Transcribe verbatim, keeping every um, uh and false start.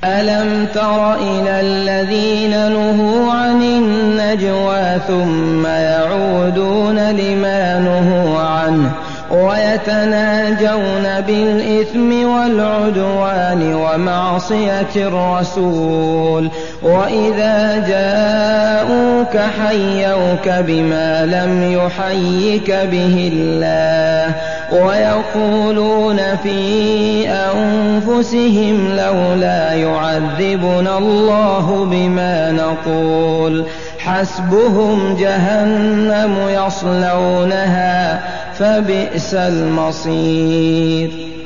ألم تر إلى الذين نهوا عن النجوى ثم يعودون لما نهوا عنه ويتناجون بالإثم والعدوان ومعصية الرسول وإذا جاءوك حيوك بما لم يحيك به الله ويقولون في أنفسهم لولا يعذبنا الله بما نقول حسبهم جهنم يصلونها فبئس المصير.